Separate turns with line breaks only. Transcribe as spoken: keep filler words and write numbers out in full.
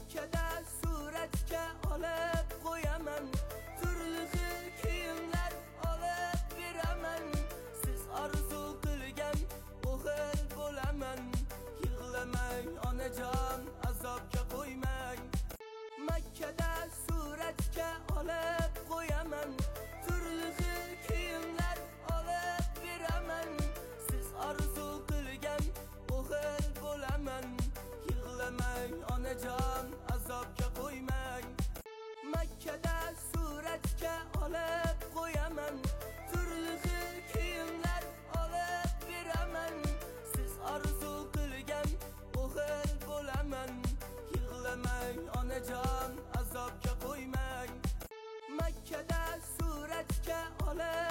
Makkada suratga olib qo'yaman, turli xil kiyimlar olib beraman. Siz orzu qilgan o'g'il bo'laman. Yig'lamang onajon, azobga qo'ymang. Makkada suratga olib qo'yaman, turli xil kiyimlar olib beraman. Siz orzu qilgan o'g'il bo'laman. Yig'lamang onajon, azobga qo'ymang. Makkada suratga olib qo'yaman, turli xil kiyimlar olib beraman. Siz orzu qilgan o'g'il bo'laman. Yig'lamang onajon, azobga qo'ymang. Makkada suratga olib